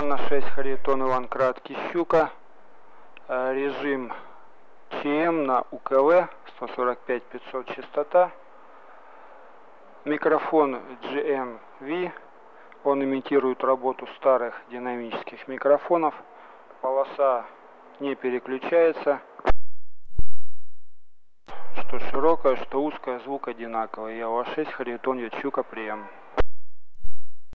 Анна 6, Харитон Иван Краткий, Щука. Режим ЧМ на УКВ 145-500 частота. Микрофон GMV. Он имитирует работу старых динамических микрофонов. Полоса не переключается. Что широкая, что узкая, звук одинаковый. Я 6, Харитон Щука, прием.